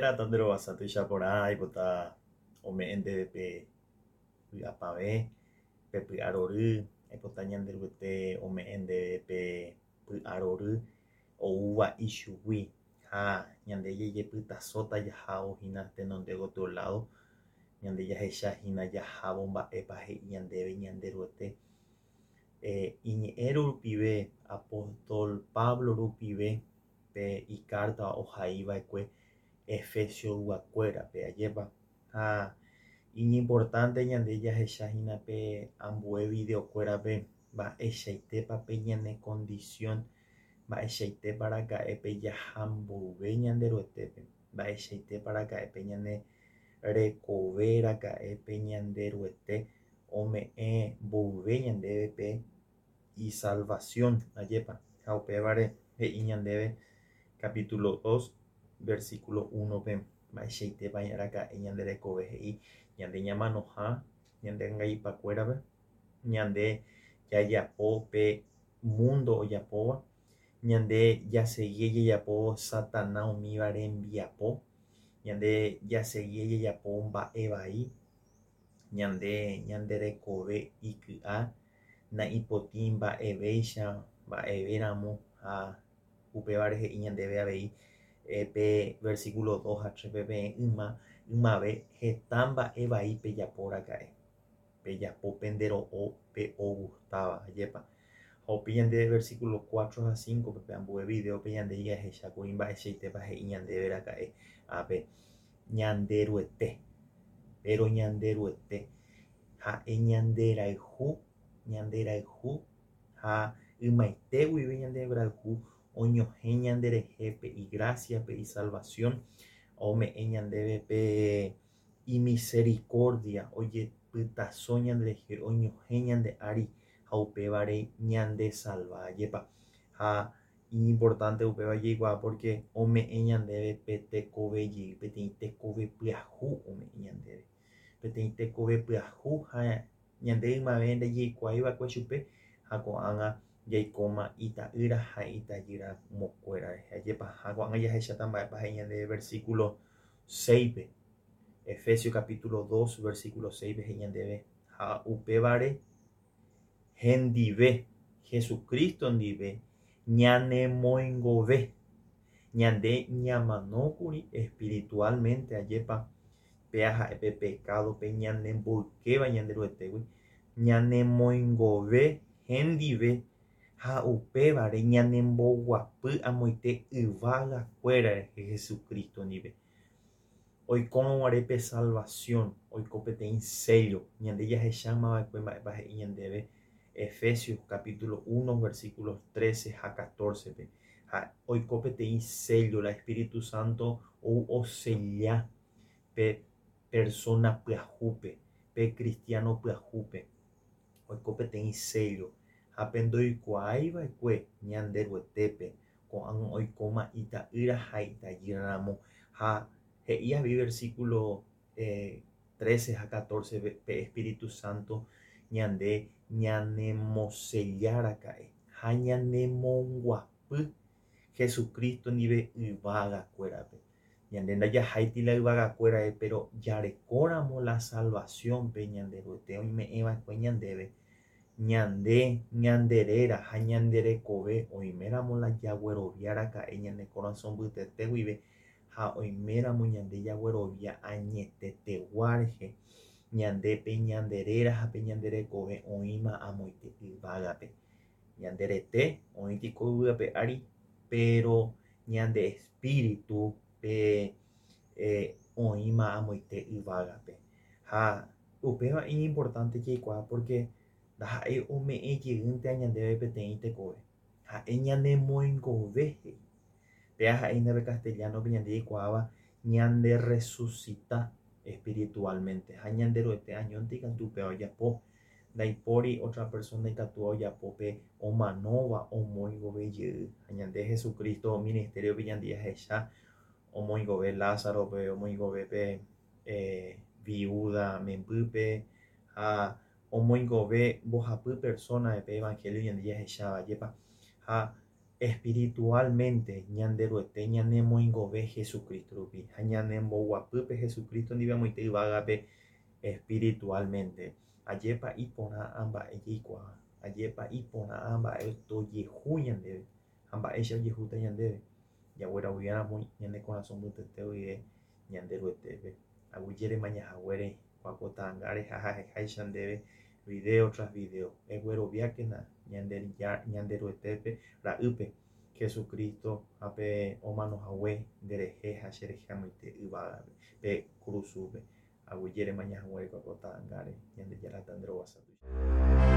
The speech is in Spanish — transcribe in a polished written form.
era tandero basa tu shapora ipota ome ende pe apave pe aroru ipota nyanderuete ome ende pe aroru o uva ishuwi ha ñande yeyepyta sóta jahavo hína tenonde otro lado ñande jahecha hína jahávo mba'épa he'i ñandéve ñanderuete iñe'ẽru rupive apóstol Pablo rupive pe icarta ohaiva'ekue Efesio yvakuérape ajépa ha iñimportante ñande jahechahína pe ambue videokuérape mba'eichaitépa pe ñane condición mba'eichaitéparaka'e pe jaha mboyve ñanderuetépe mba'eichaitéparaka'e ñane rekovéraka'e pe ñanderuete ome'ẽ mboyve ñandéve pe y salvación ajépa ha upévare he'i ñandéve capítulo 2 versículo 1 pe mba'eichaitépa araka'e ñande rekove he'i ñande ñamanohã ñande angaipakuérape ñande jajapo pe mundo ojapóva ñande jaseye jejapo Satanás umíva rembiapo ñande jaseye jejapo mba'e vai ñande ñanderekove iky'a na'ipotĩ mba'evéicha mba'evéramo ha upévare he'i ñandéve avei pe versículo 2 ha 3 pepeẽ ymave heta mba'e vai pejapóraka'e pejapo pe ndero'o pe ogustava ajépa ha upéi ñande versículo 4 ha 5 pe ambue videope ñande jahechakuri mba'eichaitépa he'i ñandéveraka'e ápe ñanderuete pero ñanderuete ha'e ñanderayhu ha ymaitéguive ñande rayhu oñohẽ ñanderehe pe igracia pe isalvación ome'ẽ ñandéve pe imisericordia ojepytaso ñanderehe oñohẽ ñande ári ha upévare ñande salva ajépa ha importante upéva jaikuaa porque ome'ẽ ñandéve pe tekovejey peteĩ tekove pyahu ome'ẽ ñandéve peteĩ tekove pyahu ha ñande ymave ndajeikuaiva'ekue chupe ha ko'ág̃a jaikóma ita'ýra ha itajýra mokuéra ajépa ha ko'ág̃a jahecháta mba'épa he'i ñande versículo 6 pe Efesios capítulo 2 versículo 6 pe he'i ñandéve ha upévare hendive Jesucristo ndive ñanemoĩngove ñande ñamanókuri espiritualmente ajépa péa ha'e pe pecado pe ñanemboykéva ñanderuetegui ñanemoĩngove hendive ha upévare ñanemboguapy amoite yvagakuéra rehe Jesucristo ndive oikómavare pe salvación oiko peteĩ sello ñande jahechámava'ekue mba'épa he'i ñandéve Efesios capítulo 1 versículos 13 a 14 pe ha oiko peteĩ sello la Espíritu Santo ou osella pe persona pyahúpe pe cristiano pyahúpe oiko peteĩ sello ha pe ndoikuaáiva'ekue ñanderuetépe ko'ág̃a oikóma ita'ýra ha itajýramo ha he'íavi versículo 13 a 14 pe Espíritu Santo ñande ñanemoselláraka'e ha ñanemonguapy Jesucristo ndive yvagakuérape ñande ndajaháitila yvagakuérape pero jarekóramo la salvación pe ñanderuete oime'ẽva'ekue ñandéve ñande ñanderéra ha ñanderekove oiméramo la jagueroviaraka'e ñane corazón mbytete guive ha oiméramo ñande jaguerovia añetetegua rehe ñande pe ñanderéra ha pe ñanderekove oĩma amoite yvágape ñanderete oĩtiko yvyrape ári pero ñande espíritu pe oĩma amoite yvágape ha upéva importante jaikuaa porque ndaha'éi ome'ẽjeýnte añandéve peteĩ tekove ha'e ñanemoĩngove he'i péa ha'eína pe castellanope ñande jaikuaáva ñande resucita espiritualmente ha ñanderuete añónte ikatu upéva ojapo ndaipóri otra persona ikatúva ojapo pe omanóva omoĩngovejey ha ñande Jesucristo ministeriope ñande jahecha omoĩngove Lázarope omoĩngove pe viuda membýpe ha omoĩngove mbohapy persona pe evangelio ñande jahecháva ajépa ha espiritualmente ñanderuete ñanemoingove Jesucristo rupi ha ñanemboguapýpe Jesucristo ndive amoite yvágape espiritualmente ajépa iporã mba'e jaikuaa ajépa iporã mba'e tojehu ñandéve ha mba'éicha ojehúta ñandéve jagueraguiáramo ñane korasõ mbytyke guive ñanderuetépe aguyjérema ñahaguére kuakota ángare ha aheháicha ndéve video tras video egueroviákena ñanderuetépe ra'ýpe Jesucristo ápe omanohague nderehe ha cherehe amoite yvágape pe krusúpe aguyjérema ñahaguére kuakota ángare ñandejára nde rog̃uahẽta tuicha